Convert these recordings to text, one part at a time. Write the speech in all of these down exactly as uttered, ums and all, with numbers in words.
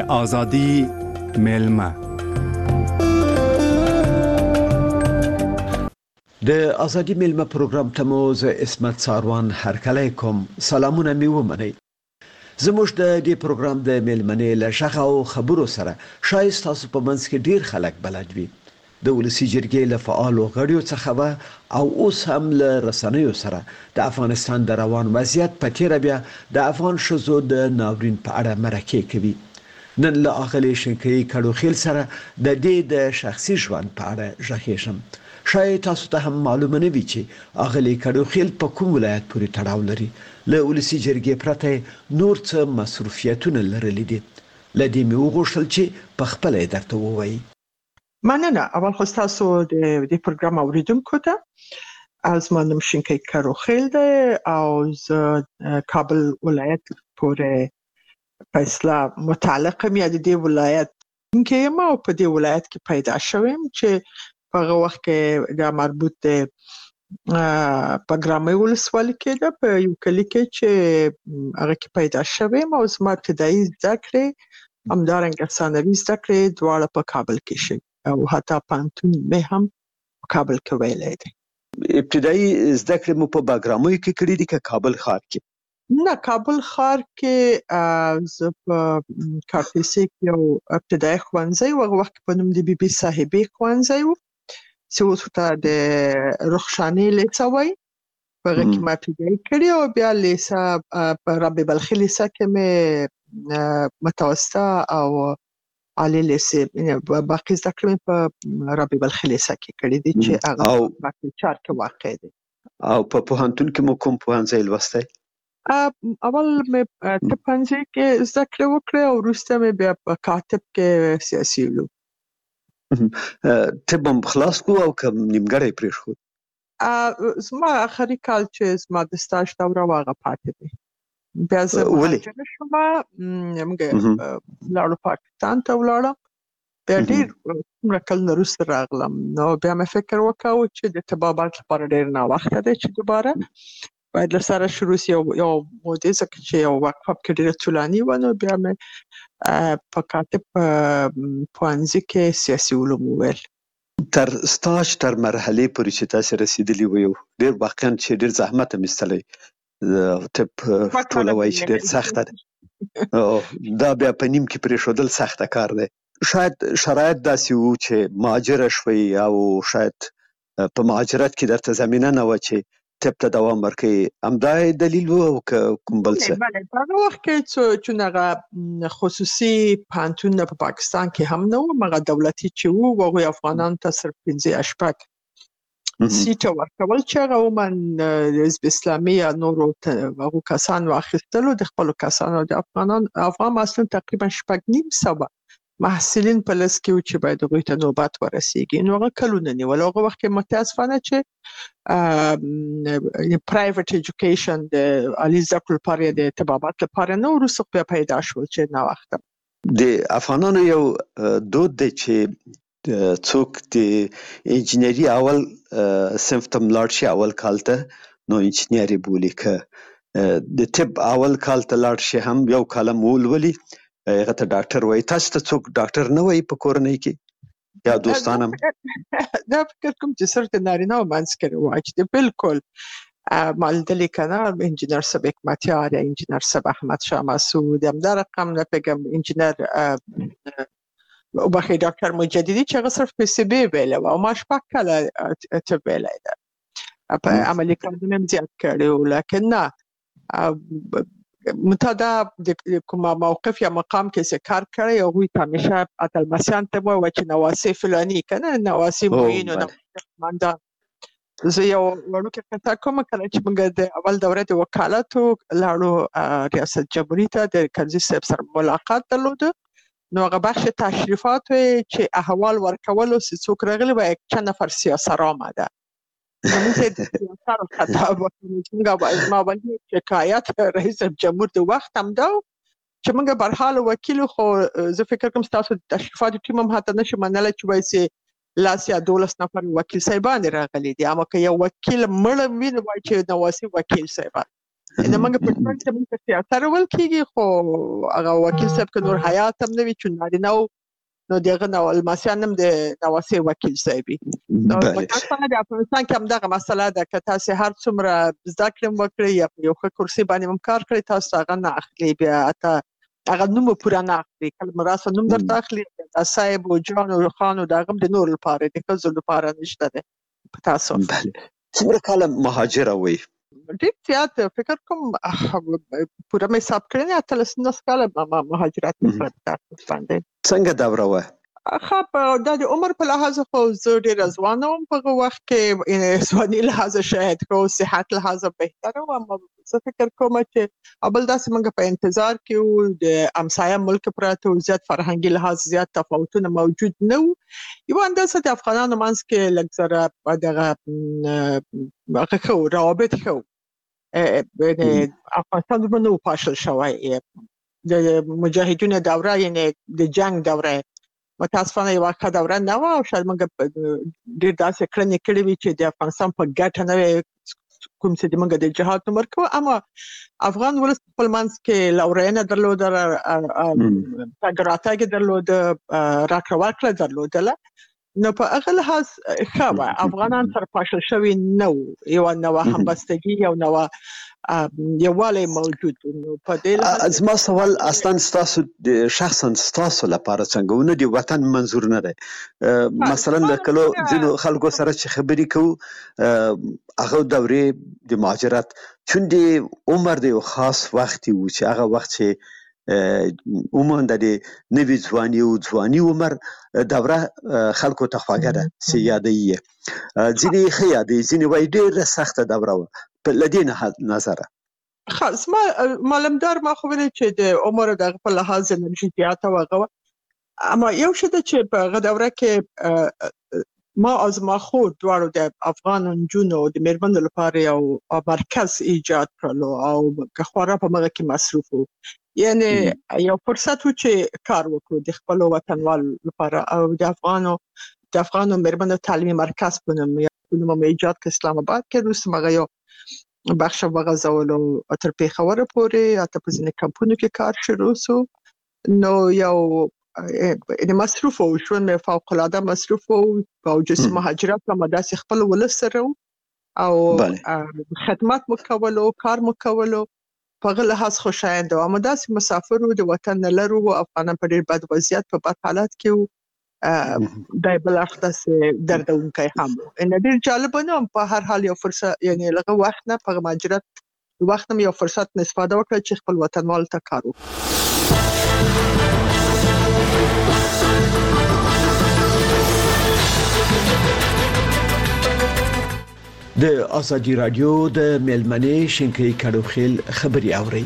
آزادی میلمه. د آزادی میلمه پروګرام ته مو زه اسمت ساروان هرکلی کوم. سلامونه مې ومنئ. زموږ د دې پروګرام د میلمنې له غږ او خبرو سره شاید ستاسو په منځ کې ډیر خلک بلد وي. د ولسي جرګې له فعالو غړیو څخه به او اوس هم له رسنیو سره د افغانستان د روان وضعیت په تیره بیا د افغان ښځو د ناورین په اړه مرکې کوي. نن له اغلې شنکۍ کډوخیل سره د دې د شخصي ژوند په اړه غږیږم. شاید تاسو ته هم معلومه نه وي چې اغلې کډوخیل په کوم ولایت پورې تړاو لري. له ولسي جرګې پرته نور څه مصروفیتونه لرلي دي. له دې مې وغوښتل چې په خپله یې درته ووایي. مننه. اول خو ستاسو د دې پروګرام اوریدونکو ته زما نوم شنکۍ کډوخیل دی او زه کابل ولایت پورې په اصطلاح متعلق یم یا د دې ولایت کې یم او په دې ولایت کې پیدا شوم چې په هغه وخت کې دا مربوط دی په ګرامۍ ولسوالۍ کې ده په یو کلي کې چې هغه کې پیدا شوم او زما ابتدایي زده کړې همدارنګه ثانوي زده کړې دواړه په کابل کې شوي او حتی پوهنتون مې هم په کابل کې ویلی دی. ابتدایي زده کړې مو په باګرامۍ کې کړې دي که کابل ښار کې؟ نه، کابل ښار کې زه په کارتیسي کې یو ابتدایي ښوونځی و، هغه وخت په نوم د بي بي صاحبې ښوونځی و چې اوس ورته د رخشانې لیسه وایي. په هغه کې ما ابتدایي کړې او بیا لیسه په رابعه بلخي لیسه کې مې متوسطه او عالی لیسې باقي زده کړې مې په رابعه بلخي لیسه کې کړې دي چې هغه په چار کې واقع دی. او په پوهنتون کې مو کوم پوهنځی لوستی؟ اول مې طب پوهنځي کې زده کړې وکړې او وروسته مې بیا په کاتب کې سیاسي علوم. طب هم خلاص کو او که نیمګړی پرېښود؟ زما آخري کال چې زما د سټاژ دوره وه هغه پاتې دی. بیا زه مهاجره شوم، موږ لاړو پاکستان ته ولاړم. بیا ډېر څومره کلونه وروسته راغلم نو بیا مې فکر وکړ چې د طبابت لپاره ډېر ناوخته دی چې دوباره باید له سره شروع شي. یو مودې ځکه چې یو وقفه پکې ډېره طولاني وه نو بیا مې په کاتب پوهنځي کې سیاسي علوم وویل. تر سټاژ تر مرحلې پورې چې تاسې رسېدلي وو یو ډېر واقعا چې ډېر زحمت هم ایستلی. طب ټوله وایي چې ډېر سخته ده. دا بیا په نیم کې پرېښودل سخته کار دی. شاید شرایط داسې وو چې مهاجره شوئ او شاید په مهاجرت کې درته زمینه نه وه چې طب ته دوام ورکوي. همدا دلیل و او که کوم بل څه؟ بله، په هغه وخت کې چون هغه خصوصي پوهنتونونه په پاکستان کې هم نه وو، هغه دولتي چې وو هغوی افغانانو ته صرف پنځه یا شپږ سیټه ورکول چې هغه عموما د حزب اسلامي یا نورو هغو کسانو اخیستلو د خپلو کسانو د افغانان افغان محصلین تقریبا شپږ نیم سوه محصلین په لس کې و چې باید هغوی ته نوبت ورسیږي. نو هغه کلونه نیول. هغه وخت کې متاسفانه چې پرایویټ ایجوکیشن د عالي زده کړو لپاره د طبابت لپاره نه، وروسته بیا پیدا شول چې ناوخته. د افغانانو یو دود دی چې څوک د انجینري اول صنف ته ملاړ شي اول کال ته نو انجینر یې بولي، که د طب اول کال ته لاړ شي هم یو کال هم ولولي هغه ته ډاکټر وایي. تاسو ته څوک ډاکټر نه وایي په کورنۍ کې یا دوستان هم؟ دا فکر کوم چې صرف د نارینه‌و منځ کې رواج دی. بالکل ما لیدلي که نه انجینر صاحب حکمتیار یا انجینر صاحب احمد شاه مسعود، همدا رقم نه پوهېږم انجینر وبخښئ ډاکټر مجددي چې هغه صرف پی سی بي ویلی وه او ما شپږ کاله طب ویلی ده. په عملي کارونه مې زیات کړي وو، لیکن نه متدا د کوم موقف یا مقام کې چې کار کړی هغوی ته همیشه اتلمسیان ته وایي چې نواسي فلاني که نه نواسي معین و قماندان. زه یو وړوکې قصه کوم. کله چې موږ د اول دوره د وکالتو لاړو ریاست جمهوري ته د کرزي صاحب سره ملاقات درلوده نو هغه بخش تشریفات چې احوال ورکولو چې څوک راغلي و یک چند نفر سیاسر آمده. زمون چې سیاسر خطاب وکړي چې موږ ما باندې شکایت رئیس جمهور د وخت هم دا چې موږ برحال وکیل خو زه فکر کوم تاسو د تشریفات ټیم هم حتی نشو منلی چې وایي چې لاس یا دولس نفر وکیل صاحبان راغلي دي، اما که یو وکیل مړ وي نو وایي چې نواسي وکیل صاحبان. نو موږ په ټول کې موږ تیاتر ول کېږي خو هغه وکیل صاحب که نور حیات هم نه وي چې نارینه نو دغه نو الماسیان هم د نواسي وکیل صاحب نو متاسفانه د افغانستان کې هم دغه مسله ده که تاسو هر څومره زده کړې وکړئ یا یو ښه کرسي باندې هم کار کړئ تاسو هغه نه اخلي بیا اته هغه نوم پوره نه اخلي کله مراسته نوم درته اخلي صاحب او جان او خان او دغه د نور لپاره د ښځو لپاره نشته ده په تاسو څومره کاله مهاجر وي ډېر زیات فکر کوم پوره مې حساب کړی نه اتلس نهه کاله مهاجرت وکړ باندې څنګه دوره وه خب دا د عمر په لحاظ خو زه ډېره ځوانه وم په هغه وخت کې ځواني لحاظ شاید خو صحت لحاظ بهتره وم زه فکر کوم چې اول داسې موږ په انتظار کې وو د همسایه ملک پراته و زیات فرهنګي لحاظ زیات تفاوتونه موجود نه وو یو اندازه د افغانانو منځ کې لږ زره دغه هغه ښه و روابط ښه و افغانستان دومره نه و پاشل شوی د مجاهدینو دوره یعنې د جنګ دوره متاسفانه یو ښه دوره نه وه او شاید موږ ډېر داسې کړنې کړې وي چې د افغانستان په ګټه نه وي کوم چې موږ د جهاد نوم ورکوو اما افغان ولس خپل منځ کې لورینه درلوده تګ راتګ یې درلوده راکړه ورکړه درلودله نو په هغه لحاظ ښه وه افغانان سره پاشل شوي نه وو یوه نوه همبستګي یو نوه یووالی موجود نو په دې لحاظ زما سوال اصلا ستاسو شخصا ستاسو لپاره څنګه ونه دی وطن منظور نه دی مثلا د کلو ځینو خلکو سره چې خبرې کوو هغه دورې د مهاجرت چون د عمر د یو خاص وختي و چې هغه وخت چې عموما د نوي ځواني او ځواني عمر دوره خلکو ته خواږه ده چې یادې یې ځینې ښه یادې ځینې وایي ډېره سخته دوره وه په له دې نظره خاص ما معلومدار ما خو ویل چې د عمر دغه په لحاظ انرژي زیاته وه اما یو څه ده چې په هغه دوره کې ما از ما خود دواړو د افغان نجونو د میرمنو لپاره یو مرکز ایجاد کړلو او که خورا په هغه کې مصروف وو یعنی یو فرصت و چې کار وکړو د خپل وطنوال لپاره او د افغانو د افغانو میرمنو تعلیمي مرکز په نوم یو ایجاد کړ اسلام آباد کې روس مغه یو بخش وغځولو تر پیښور پورې اته په ځینې کمپونو کې کار شروع شو نو یو د مصروف او ژوند فوق العاده مصروف او باوجود مهاجرت هم داسې خپل ولس سره او خدمات مکولو کار مکولو په غل لحاظ خوشایند او مداسي مسافرو د وطن لرو افغانان په ډېر بد وضعیت په بد حالات کې دای بل اخته دردونکي هم ان ډېر جالب نه په هر حال یو فرصت یعنی لږه وخت نه په مهاجرت وخت نه یو فرصت نه استفاده وکړه چې خپل وطنوال ته کار وکړي د ازادي رادیو د ملمنې شینکې کډوخیل خبري اوري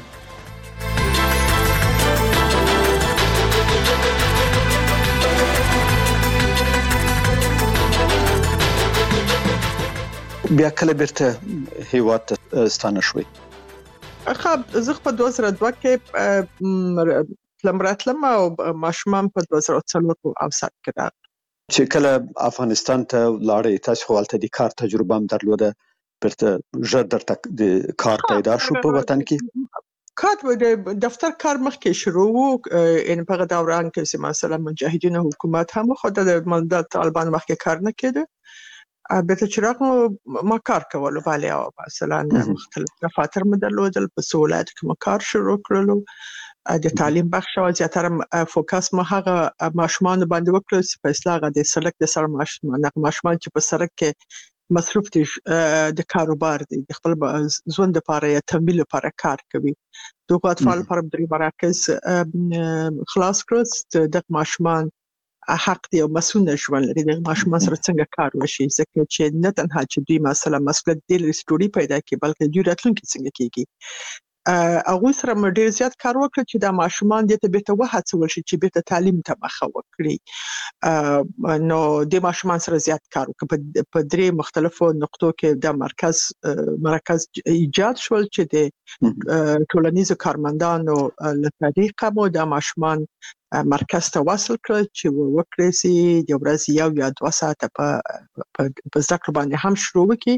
بیا کله بیرته هیواد ستانه شوي خب زه په دوه زره دوه کې لمراتلم او ماشومان په دوه زره څلور او سات کې راغلم چې کله افغانستان ته لاړې تاسو خپلته د کار تجربه هم درلوده برته ژر درته د کار پیدا شو په وطن کې کار د دفتر کار مخکې شروع وو ان په دوران کې چې مثلا مجاهدین حکومت هم خو د ملت طالبان مخکې کار نه کېده به ته چراغ ما کار کولو بالي او مثلا مختلف دفاتر مدلودل په سولات کې ما کار شروع کړلو د تعلیم بخش او زیاتره فوکس ما هغه ماشومان باندې وکړ چې په اصلاح د سړک د سر ماشومان ماشومان چې په سړک کې مصروف دي د کاروبار دي د خپل ژوند لپاره یا تمویل لپاره کار کوي دوه اطفال پر درې مراکز خلاص کړل د ماشومان حق دی او مسؤل ژوند لري د ماشومان سره څنګه کار وشي ځکه چې نه تنها چې دوی مثلا مسؤلیت د ریسټوري پیدا کوي بلکې دوی راتلونکي څنګه کیږي هغه سره مې ډیر زیات کار وکړ چې دا ماشومان د ته به ته وهڅول شي چې به ته تعلیم ته مخه وکړي نو د ماشومان سره زیات کار وکړ په درې مختلفو نقطو کې د مرکز مرکز ایجاد شول چې د ټولنیزو کارمندانو له طریقه مو د ماشومان مرکز ته وصل کړ چې وکړي سي د ورځې یو یا دوه ساعته په په ذکر باندې هم شروع وکړي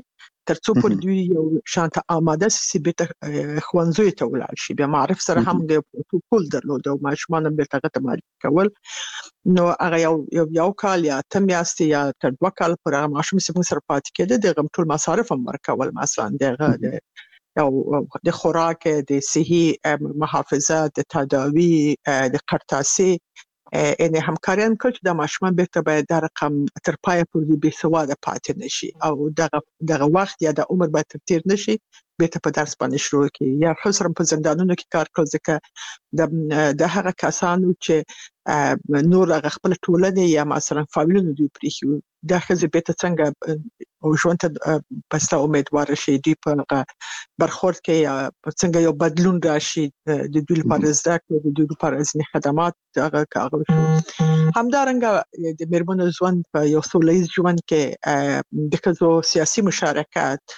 ترڅو پر دوی یو شانته آماده سي بیت خوانزوی ته ولاړ شي. بیا معرف سره هم د پروتوکول درلود او ماشومان به تاګه مال کول. نو هغه یو یو کال یا تم میاشتې یا تر دوه کال پر هغه ماشوم سره سره پاتې کېده. د غم ټول مصارف هم ورکول، مثلا دغه او د خوراک، د صحي محافظه، د تداوی، د قرطاسي ان همکاران کول چې د ماشومان بیرته باید د رقم تر پای پورې به سواده پاتې نشي او دغه دغه وخت یا د عمر به تیر نشي بیرته په درس باندې شروع کی. یا خصوصا په زندانونو کې کار کول ځکه د د هغه کسانو چې نور هغه خپل ټولنه یا مثلا فامیلونو دوی پریښو د خزه بیرته څنګه او ژوند ته پسته امیدوار شي، دوی په برخورد کې یا څنګه یو بدلون راشي د دوی لپاره زده کړو، د دوی لپاره ځینې خدمات هغه کاغذ همدارنګه د میرمنو ژوند په یو سولیز ژوند کې د ښځو سیاسي مشارکت،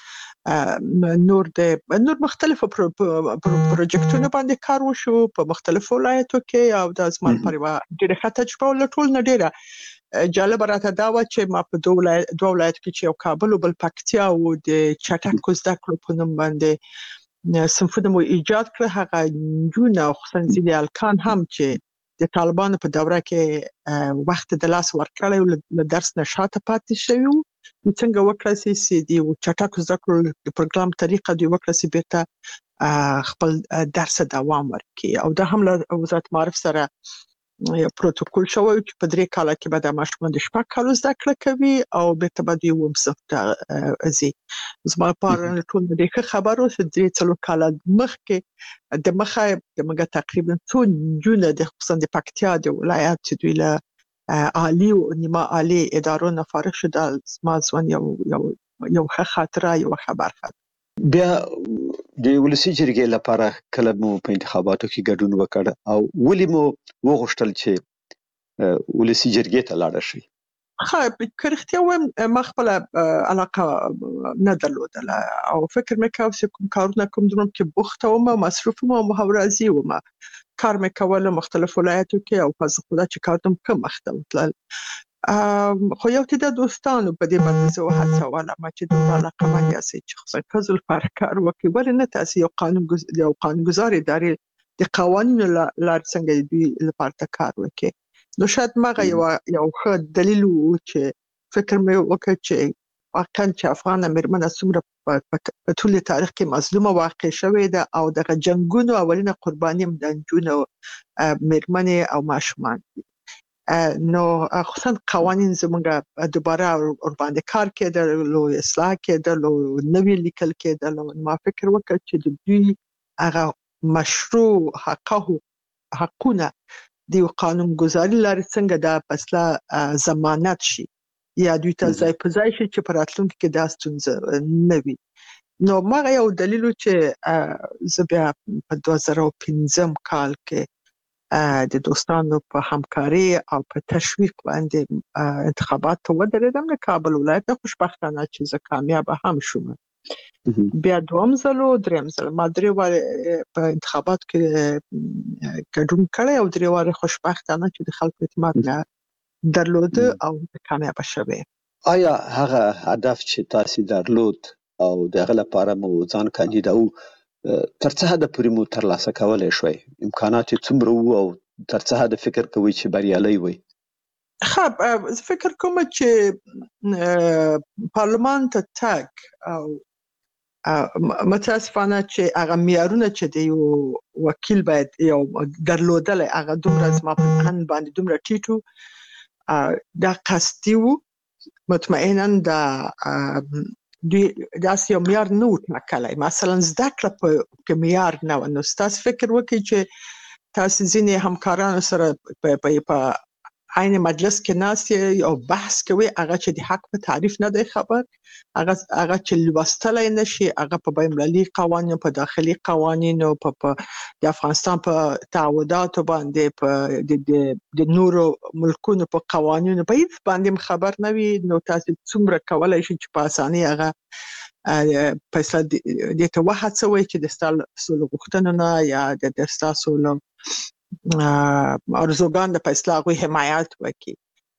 نور د نور مختلفو پروژیکټونو باندې کار وشو په مختلفو ولایتو کې او د ازمان پر ډیره ښه تجربه ولټول. نه ډیره جالب راته دا و چې ما په دوه ولایت دوه ولایت کې چې یو کابل او بل پکتیا او د چټک زده کړو په نوم باندې صنفونه مو ایجاد کړ. هغه جون او خصوصا ځینې الکان هم چې د طالبانو په دوره کې وخت د لاس ورکړی او درس نشاته پاتې شوی وو، څنګه وکړای شي دی چټک زده کړو د پروګرام طریقه دی وکړای شي بیرته خپل درس دوام ورکړي. او دا هم له وزارت معرف سره یو پروتوکول شوی چې په درې کال کې به د ماشومان د شپږ کالو زده کړه کوي او بیرته به دوی وم صف ته ځي. زما لپاره ټول د ښه خبرو چې درې څلور کال مخکې د مخه د مګه تقریبا څو جونه د خصوصا د پکتیا د ولایت چې دوی له عالی او نیمه عالی ادارو نه فارغ شو. د زما ځوان یو یو یو ښه خاطره یو خبر خاطر. بیا د ولسی جرګې لپاره کله مو په انتخاباتو کې ګډون وکړ او ولې مو وغوښتل چې ولسی جرګې ته لاړ شئ؟ ها کرختیا وایم ما خپل علاقه نه درلودله او فکر مې کاوه چې کوم کارونه کوم دروم کې بوخته وم، مصروف وم، محاورازي وم، کار مې کول مختلف ولایتو کې او پس خدا چې کارتم کم مخته وتل. خو یو ته د دوستانو په دې باندې زه وهڅوله ما چې د علاقه باندې اسې چې خصوصا فضل پر کار وکړي ولې نه تاسو یو قانون ګز... یو قانونګذار ادارې د قوانینو لار څنګه دوی لپاره کار وکړي. نو شاید ماغه یو یو ښه دلیل و چې فکر مې وکړ چې واقعا چې افغان میرمنه څومره په ټول تاریخ کې مظلومه واقع شوې ده او د جنگونو اولینه قرباني د جنونو میرمنې او ماشومان. نو خصوصا قوانین زمونږ دوباره ور باندې کار کېدل او اصلاح کېدل او نوی لیکل کېدل. ما فکر وکړ چې د دوی هغه مشروع حقوق حقونه د قانون گذاری لري څنګه دا پسله ضمانت شي یا دوی ته ځای په ځای شي چې په راتلونکي کې دا ستونزه نه وي. نو ما یو دلیل چې زه بیا په دوه زره او پنځم کال کې د دوستانو په همکاري او په تشویق باندې انتخابات ته ودرېدم د کابل ولایت. خوشبختانه چې زه کامیاب هم شوم. بیا دوم ځل او دریم ځل ما درې واره په انتخابات کې ګډون کړی او درې واره خوشبختانه چې د خلکو اعتماد نه درلود او کامیاب شوم. آیا هغه هدف چې تاسو درلود او دغه لپاره مو ځان کاندیداو تر څه حد پورې مو ترلاسه کولای شوي؟ امکانات څومره وو او تر څه حد فکر کوئ چې بریالي وي؟ خب زه فکر کوم چې پارلمان ته تک او متاسفانه چې هغه معیارونه چې د یو وکیل باید یو درلودل هغه دومره زما په ذهن باندې دومره ټیټو دا قصدي وو. مطمئنا دا دوی داسې یو معیار نه و ټاکلی، مثلا زده کړه په معیار نه و. نو تاسو فکر وکړئ چې تاسو ځینې همکارانو سره په عین مجلس کې ناست او بحث کوي، هغه چې د حق په تعریف نه دی خبر، هغه هغه چې لوستلی نشي، هغه په بین‌المللي قوانینو، په داخلي قوانینو، په د افغانستان په تعهداتو باندې، په د نورو ملکونو په قوانینو په هیڅ باندې خبر نه وي. نو تاسو څومره کولای شئ چې په اسانۍ هغه فیصله دې ته وهڅوئ چې د ستاسو غوښتنو نه یا د ستاسو ارزوګان د فیصله غوښتنې حمایت وکړي.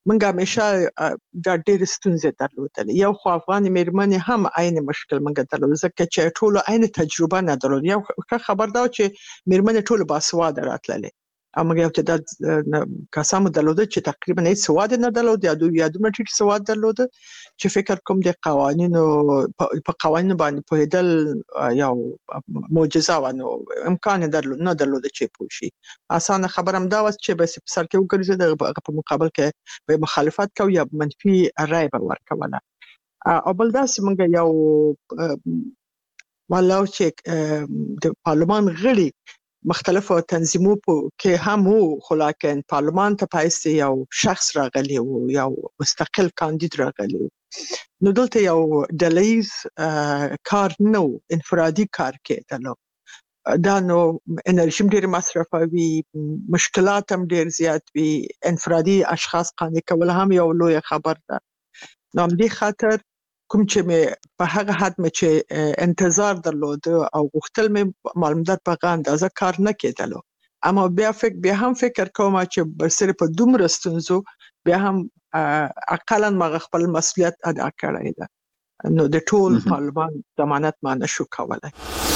منګه همیشه دا ډېر ستونزې درلودل. یو خو افغان میرمنې هم عین مشکل منګه درلود ځکه چې ټول عین تجربه نه درلود. یو خبر دا چې میرمنې ټول باسواده راتللې او موږ یو تعداد کسانو درلوده چې تقریبا هیڅ سواد نه درلود یا دوی یا دومره ټیټ سواد درلوده چې فکر کوم د قوانینو په قوانینو باندې پوهېدل یو معجزه و، نو امکان درلود نه درلوده چې پوه شي. اسانه خبره هم دا وه چې بس په سر کې وګرځېده په مقابل کې به مخالفت کوي یا منفي رای به ورکوله. او بل داسې موږ یو والاو چې د پارلمان غړي مختلفو تنظیمو کې هم وو، خو لکن پارلمان ته پایست یو شخص راغلی و، یو مستقل کاندید راغلی و. نو دلته یو ډلهیز کار نه و، انفرادي کار کېدلو. دا نو انرژي ډېر مصرفوي، مشکلات هم ډېر زیات وي، انفرادي اشخاص قانع کول هم یو لوی خبر ده. نو همدې خاطر کوم چې مې په هغه حد مې چې انتظار درلود او غوښتل مې معلومات په هغه اندازه کار نه کېدلو، اما بیا فکر بیا هم فکر کوم چې برسره په دومره ستونزو بیا هم اقلا ما خپل مسؤلیت ادا کړی ده. نو د ټول پارلمان ضمانت ما نشو کولای.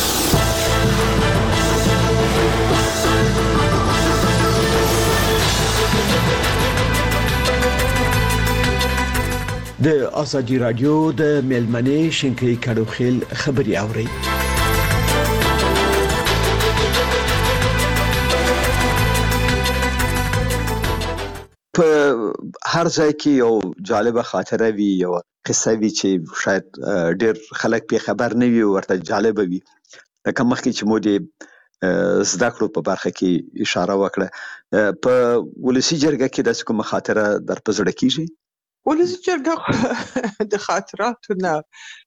د ازادي رادیو د میلمنې شینکۍ کډوخیل خبري اوري. په هر ځای کې یو جالبه خاطره وي، یو قصه وي چې شاید ډېر خلک په خبر نه وي ورته جالبه وي. لکه مخکې چې مو د زده کړو په برخه کې اشاره وکړه، په ولسی جرګه کې داسې کومه خاطره در په زړه کېږي؟ ولسی جرګه د خاطراتو نه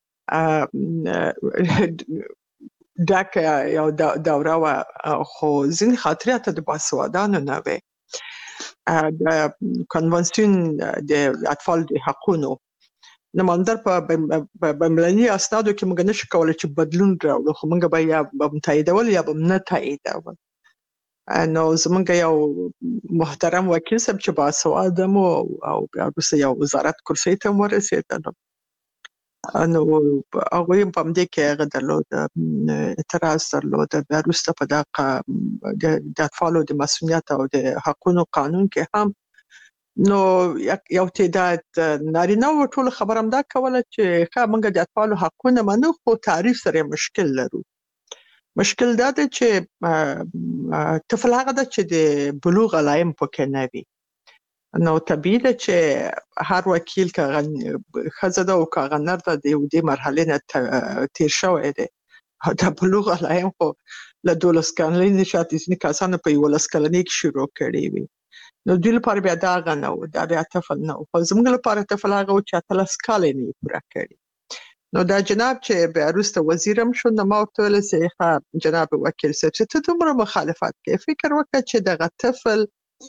ډکه یو دوره وه، خو ځینې خاطرات د باسوادانو نه وې. د کنوانسیون د اطفال د حقونو نماندر په بین‌المللي اسنادو کې موږ نشو کولی چې بدلون راوړو، خو موږ به یا به تاییدول یا به نه تاییدول. نو زمونږ یو محترم وکیل صاحب چې باسواده مو او بیا وروسته یو وزارت کرسۍ ته هم ورسېدلو، نو هغوی هم په همدې کې هغه درلود اعتراض درلود. بیا وروسته په دغه د اطفالو د مسؤلیت او د حقونو قانون کې هم نو یو تعداد نارینه و ټول خبره همدا کوله چې ښه موږ د اطفالو حقونه منو، خو تعریف سره مشکل لرو. مشکل دا دی چې طفل هغه ده چې د بلوغ علایم پکې نه وي. نو طبیعي ده چې هر وکیل که ښځه ده او که هغه نر ده د دې مرحلې نه تیر شوی دی. د بلوغ علایم خو له دولس کلنۍ نه شاید ځینې کسانو په یولس کلنۍ کې شروع کړي وي. نو دوی لپاره بیا دا هغه نه و، دا بیا طفل نه و. خو زموږ لپاره طفل هغه و چې اتلس کاله یې نه پوره کړي. نو دا جناب چې بیا وروسته وزیر هم شو، نو ما ورته ویل چې ښه جناب وکیل صاحب چې ته دومره مخالفت کوې، فکر وکړه چې دغه طفل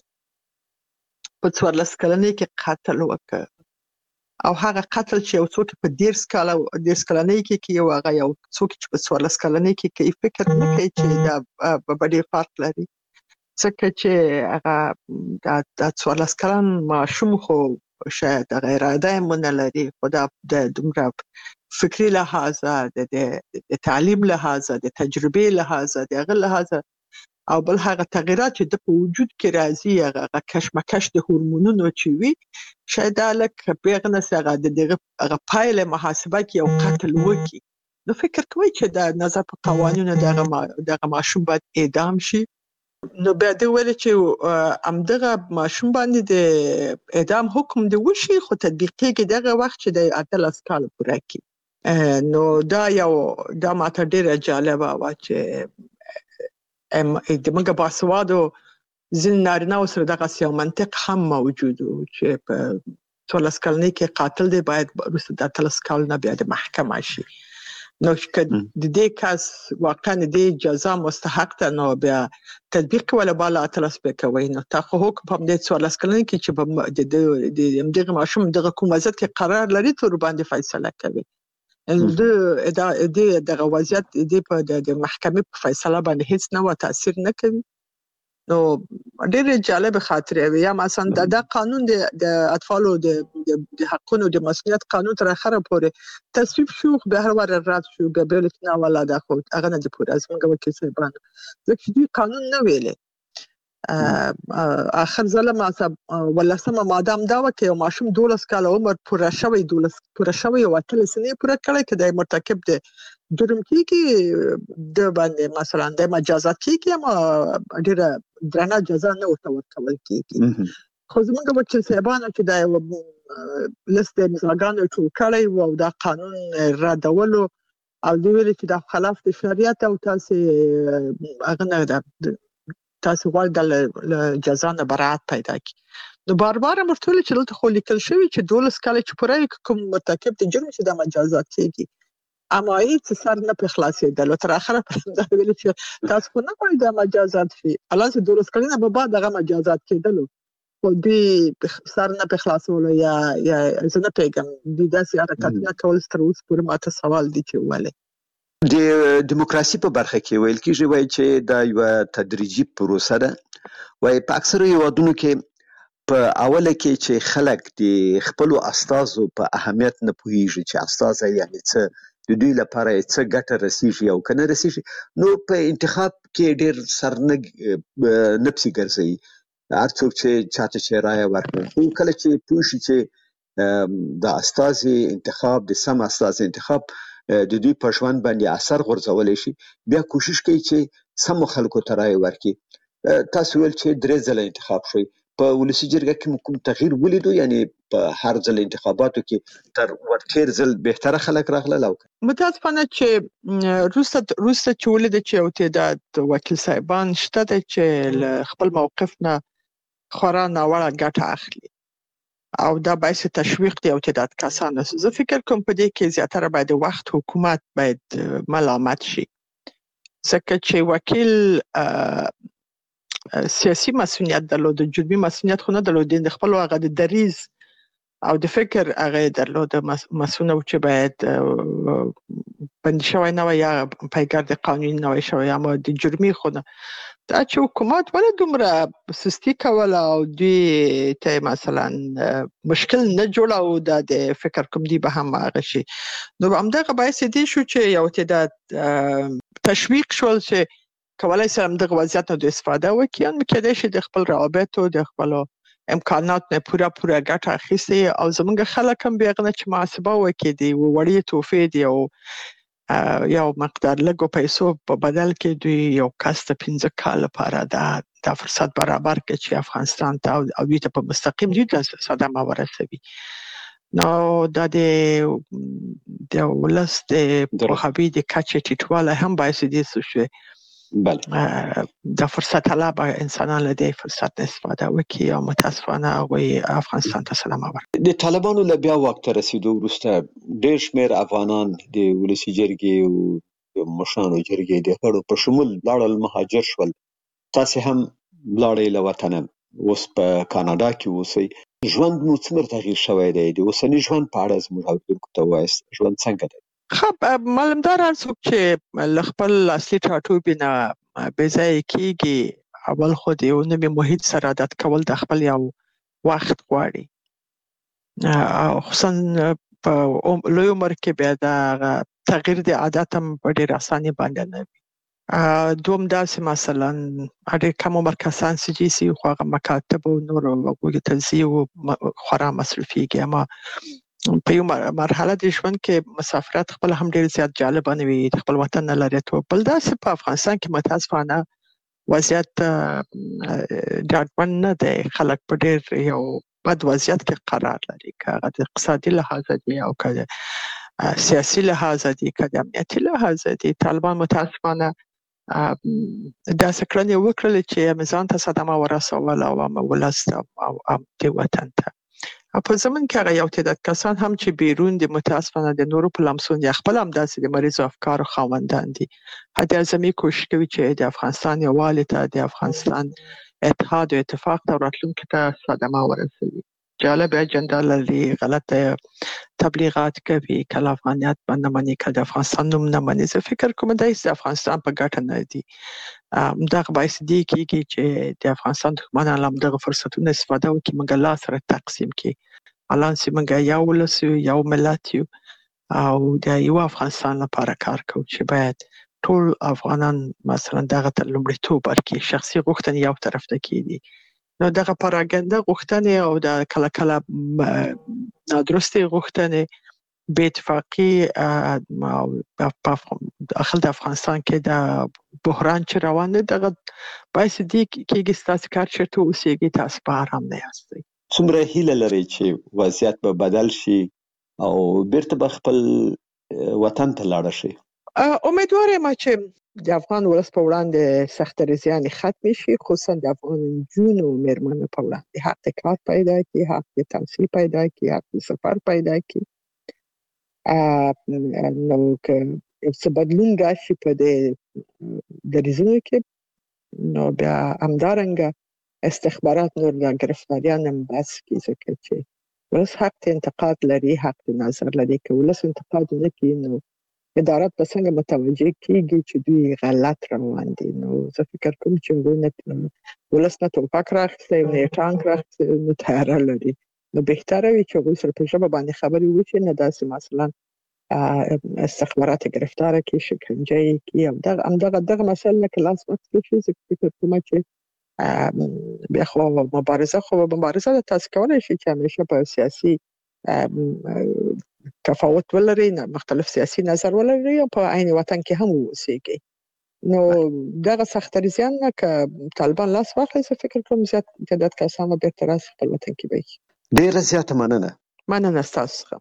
په څوارلس کلنۍ کې قتل وکړ، او هغه قتل چې یو څوک په دېرش کاله دېرش کلنۍ کې کوي او هغه یو څوک چې په څوارلس کلنۍ کې کوي، فکر نه کوي چې دا به ډېر فرق لري. ځکه چې هغه د څوارلس کلن ماشوم خو شاید هغه اراده یې ونه لري، خو دا د دومره فکري لحاظه، د تعلیم لحاظه، د تجربې لحاظه، د هغه لحاظه، او بل هغه تغییرات چې د په وجود کې راځي، هغه کشمکش د هورمونونو چې وي، شاید دا لږ په هغه نسې هغه د دغه هغه پایله محاسبه کې یو قتل وکړي. نو فکر کوئ چې د نظر په قوانینو دغه ماشوم باید اعدام شي. نو بیا دوی ویل چې همدغه ماشوم باندې د اعدام حکم د وشي، خو تطبیق کېږي دغه وخت چې د اتلس کاله پوره کړي. نو دا یو دا ماته ډېره جالبه وه چې د موږ باسوادو ځینې نارینه‌و سره دغسې یو منطق هم موجود و چې په څوارلس کلنۍ کې قاتل دی باید وروسته د اتلس کال نه بیا د محکمه شي. نو که د دې کس واقعا د دې جزا مستحق ده، نو بیا تطبیق کوله بالا اتلس به کوئ. نو تا خو حکم په همدې څوارلس کلنۍ کې چې د همدغه ماشوم دغه کوم وضعیت کې قرار لري ته ورباندې فیصله کوي. د دغه وضعیت د په د محکمې په فیصله باندې هیڅ نوع تاثیر نه کوي. نو ډېر جالب خاطرې وي. یا مثلا د دا قانون د د اطفالو د د حقونو د مسؤلیت قانون تر اخره پورې تصویب شو، به هر واره رد شو، به له ولا د خو هغه نه دی پورې از موږ وکیل صاحبان ځکه چې قانون نه ویلې اخر ظلم ولسمه مادام دا وکي او ماشوم دولس کال عمر پوره شوی دولس پوره شوی او اتل سنې پوره کړی کله مرتکب دی جرم کیږي د باندې مثلا د مجازات کیږي اما ډیره درنه جزا نه ورته ورکول کیږي. خو زموږ وکیل صاحبانو چې دا لست مزاګانو ټول کړی او دا قانون ردولو او د ویل چې د خلاف د شریعت او تاسو هغه نه ده تاسو غواړئ د جزا نه برائت پیدا کړئ. نو بار بار مرتول چې دلته خو لیکل شوی چې دولس کال چې پوره کوم مرتکب د جرم چې د مجازات کیږي اما هیڅ سر نه په خلاصېدل تر اخره پر دا ویل چې تاسو خو نه کوئ د مجازات شي الان چې دولس کلونه به بعد هغه مجازات کېدل خو دې سر نه په خلاصول یا یا زنه پیغام د داسې حرکت نه کول تر اوسه پورې ماته سوال دي چې ولې د دیموکراسي په برخه کې ویل کېږي وایي چې دا یو تدریجي پروسه ده. وایي په اکثره هیوادونو کې په اوله کې چې خلک د خپلو استازو په اهمیت نه پوهیږي چې استازه یعنی څه د دوی لپاره څه ګټه رسیږي او کنه رسیږي نو په انتخاب کې ډېر سرنګ نفسي ګرځي هر څوک چې چاته چې رایه ورکړي خو کله چې پوه شي چې د استازي انتخاب د سم استازي انتخاب د دوی په ژوند باندې اثر غورځولی شي بیا کوشش کوي چې سم خلکو ته رایه ورکړي. تاسو ویل چې درې ځله انتخاب شوی په ولسي جرګه کې کوم تغییر ولیدو یعنی په هر ځل انتخاباتو کې تر ورتیر ځل بهتره خلک راغلل او متاسفانه چې روسته روسته چې ولید چې او تعداد وکیل صاحبان شته چې خپل موقف نه خورا ناوړه ګټه اخلي او دا باعث تشویق دی او تعداد کسان زه فکر کوم په دې کې زیاتره باید وخت حکومت باید ملامت شي ځکه چې وکیل سیاسي مسؤلیت درلود جرمي مسؤلیت خو نه درلود د خپل هغه د دریز او د فکر هغه درلود مسؤل چې باید بند شوی نه یا پیګر د قانون نه شوی اما د جرمي خو نه دا چې حکومت ولې دومره سستی کوله او دوی ته مثلا مشکل نه جوړاو د فکر کوم دی به هم هغه شي نو همدغه باعث دی شو چې یو تعداد تشویق شول چې کولای سم دغه وضعیت نه استفاده وکړي ان کېدای شي د خپل روابط او د خپل امکانات نه پوره پوره ګټه اخیستي او زمونږ خلک هم بیا غنه چې محاسبه وکړي دی وړي توفې دی او یو مقدار لګو پیسو په بدل کې دوی یو کس ته پنځه کال لپاره دا د فرصت برابر کړي چې افغانستان ته او دوی ته په مستقیم دي د صدمه ورسوي. نو دا د د ولست د حبي د کچې ټیټواله هم باعث دي شوی بله د فرصت طلب انسانان له دې فرصت استفاده وکړي او متاسفانه هغوی افغانستان ته سلام ورکړي. د طالبانو له بیا واک ته رسیدو وروسته ډېر شمېر افغانان د ولسي جرګې او د مشرانو جرګې د غړو په شمول لاړل مهاجر شول. تاسې هم لاړئ له وطنه اوس په کاناډا کې اوسئ. ژوند مو څومره تغییر شوی دی؟ د اوسني ژوند په اړه زموږ اورېدونکو ته ووایاست ژوند څنګه دی؟ خب معلومدار هر څوک چې لخپل اصلي ټاټوبي نه بې ځایه کېږي اول خو د یو نوي محیط سره عادت کول د خپل یو وخت غواړي او خصوصا په لوی عمر کې بیا د تغییر د عادت هم په ډېر اساني باندې نه وي. دوم داسې مثلا ډېر کم عمر کسان چې سي خو هغه مکاتب او نور وګړي تجزیه خورا مصرفيږي اما په یو مرحله د ژوند کې مسافرت خپل هم ډیر زیات جالب نه وي خپل وطن نه لري ته بل داسې په افغانستان کې متاسفانه وضعیت ډاډمن نه دی خلک په ډیر یو بد وضعیت کې قرار لري که د اقتصادي لحاظ دي او که سیاسي لحاظ دي که د امنیتي لحاظ دي. طالبان متاسفانه دا سکرنې وکړل چې میزان ته صدمه ورسول او ولست او د وطن ته په زمون کې هغه یو تعداد کسان هم چې بیرون د متاسفانه د نورو په لمسون یا خپل هم داسې د مریض افکار خاوندان دي هدي اعظمي کوشش کوي چې د افغانستان یووالي ته د افغانستان اتحاد او اتفاق ته راتلونکي ته صدمه ورسوي. جالب اجنډا لري غلطه تبلیغات کوي کله افغانیت باندې مني کله افغانستان نوم نه مني. زه فکر کوم دا د افغانستان په ګټه نه دي دغه باعث دی کېږي چې د افغانستان دښمنان هم دغه فرصتونه استفاده وکړي، موږ لا سره تقسیم کړي. الان چې موږ یو ولس یو، یو ملت یو او د یو افغانستان لپاره کار کوو چې باید ټول افغانان مثلا دغه ته لومړیتوب ورکړي. شخصي غوښتنې یو طرف ته کېدي، نو دغه پراګنده غوښتنې او د کله کله نادرستې غوښتنې بې اتفاقي په داخل د افغانستان کې د بحران چې روان دی، دغه باعث دی کېږي ستاسو کار چېرته اوسېږي تاسو په ارام نه یاستئ. څومره هیله لرئ چې وضعیت به بدل شي او بیرته به خپل وطن ته لاړ شي؟ امیدوار یم چې د افغان ولس په وړاندې سختدریزیانې ختمې شي، خصوصا د افغان نجونو او مېرمنو په وړاندې حق د کار پیدا کړي، حق د تحصیل پیدا کړي، حق د سفر پیدا کړي. نو که څه بدلون راشي په دې دریځونو کې، نو بیا همدارنګه استخبارات نور د ګرفتاریان هم بس کړي، ځکه چې ولس حق ته انتقاد لري، حق د نظر لري. که ولس انتقاد ونه کړي نو ادارات به څنګه متوجه کېږي چې دوی غلط روان دي. نو زه فکر کوم چې ولس نه ټوپک راخیستی نه یې ټانک راخیستی، نو تیاره لري. نو بهتره وي چې هغوی سره په ژبه باندې خبرې وشي، نه داسې مثلا استخبارات ګرفتاره کړي، شکنجه یې کړي او دغه همدغه دغه مسایل نه که لاس واخیستل شي، زه فکر کوم چې بیا خو مبارزه خو مبارزه ده، تاسو کولی شئ چې همیشه په سیاسي تفاوت ولري، مختلف سیاسي نظر ولري او په عین وطن کې هم اوسېږي. نو دغه سختدریزیان نه که طالبان لاس واخلي، زه فکر کوم زیات تعداد کسان به بیرته راشي خپل وطن کې وي. ډېره زیاته مننه. مننه ستاسو څخه.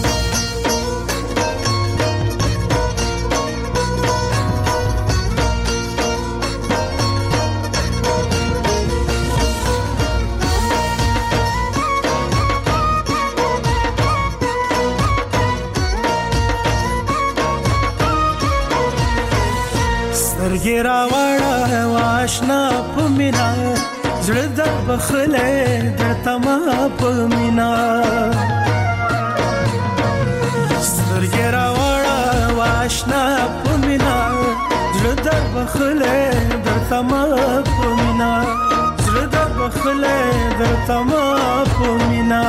سترګې راوړه واشنا په مینا، زړه در بخلې درته ما په مینا. سترګې راوړه واشنا په مینا، زړه در بخلې درته ما په مینا، زړه در بخلې درته ما په مینا.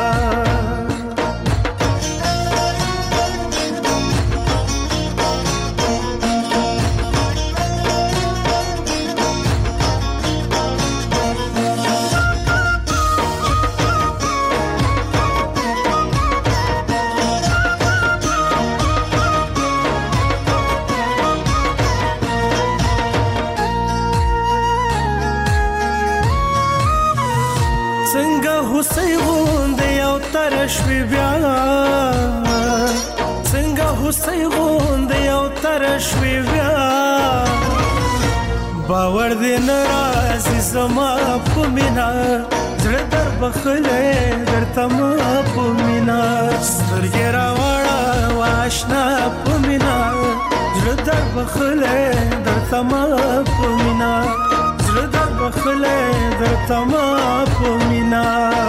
هوسۍ غوندې یو تره شوې بیا، څنګه هوسۍ غوندې یو تره شوې بیا، باور دې نه راځي زما په مینا، زړه در بخلې درته ما په مینا. سترګې راوړه واشنا په مینا، زړه در بخلې درته ما په مینا، زړه در بخلې درته ما په مینا.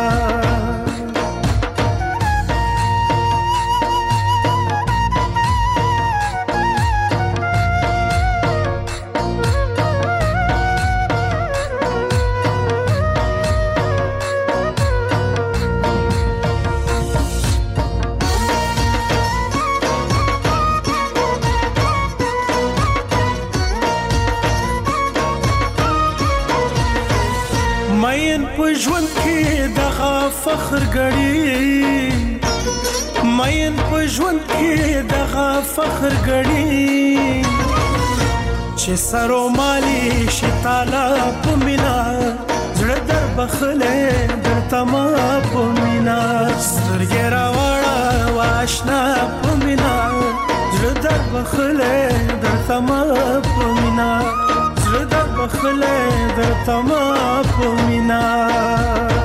مین په ژوند کې دغه فخر ګړي، مین په ژوند کې دغه فخر ګړي، چې سرو مالی شي تالا په مینا، زړه در بخلې درته ما په مینا. سترګې راوړه واشنا په مینا، زړه در بخلې درته ما په مینا، زړه در بخلې درته ما په مینا.